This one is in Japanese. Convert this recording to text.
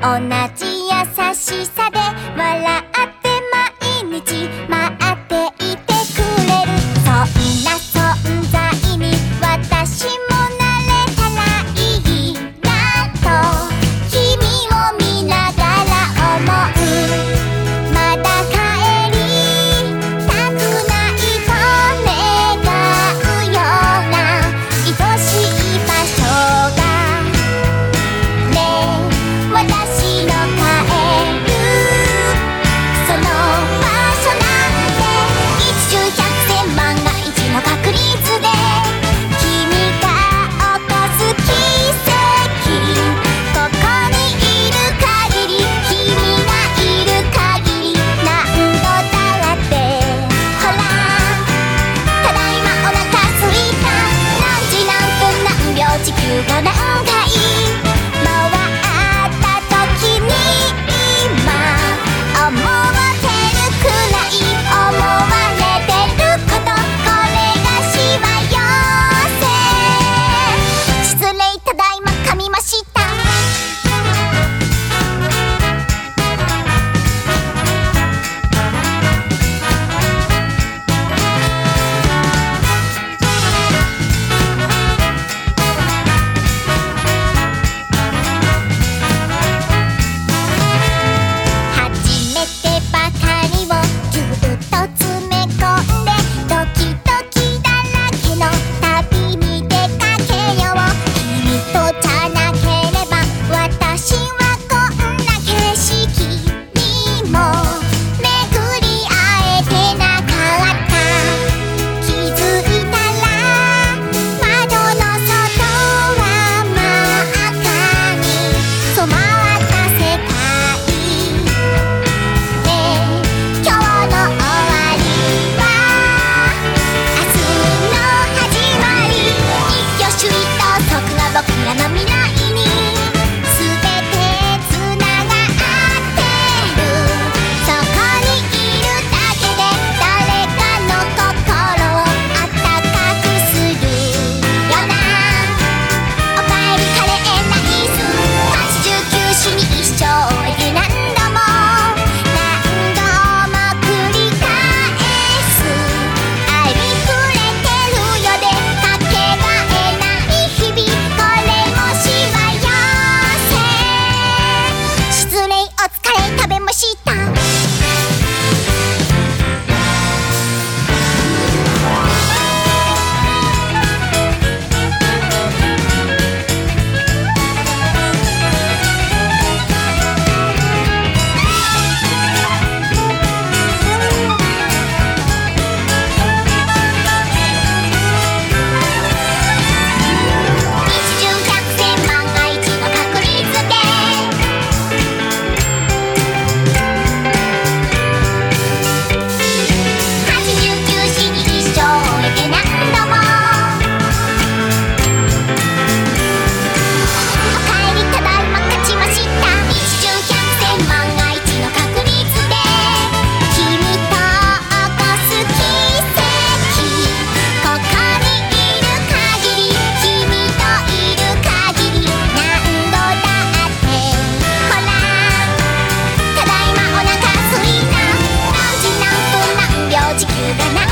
同じ優しさで笑って毎日待っていてくれる、そんな存在に私もなれたらいいなと君を見ながら思う。まだ帰りたくないと願うような愛しい場所がね、私の帰るその場所なんて一重百千万が一の確率で君が起こす奇跡、ここにいる限り君がいる限り何度だってほら、ただいまお腹すいた、何時何分何秒地球が何回回った時に今思ってるくらい思われてること、これがしわ寄せ。失礼、ただいま噛みました。初めてばかりをぎゅっと詰め込んでドキドキだらけの旅に出かけよう。君とじゃなければ私はこんな景色にも巡り会えてなかった。気づいたら窓の外は真っ赤に染まった世界ね、今日の終わりは明日の始まり、一挙手一投足が僕らの未来に全てつながってる、そこにいるだけで誰かの心をあったかくするよな。おかえりカレーナイス89市に一生終えて何度も繰り返す、ありふれてるよでかけがえない日々、これもしわ寄せ。失礼、お疲れ、食べました。一重百千万が一の確率で89市に一生終えて何度もおかえり、ただいま勝ちました。一重百千万が一の確率で君と起こす奇跡、ここにいる限り君といる限り何度だってほら、ただいまお腹すいた、何時何分何秒地球が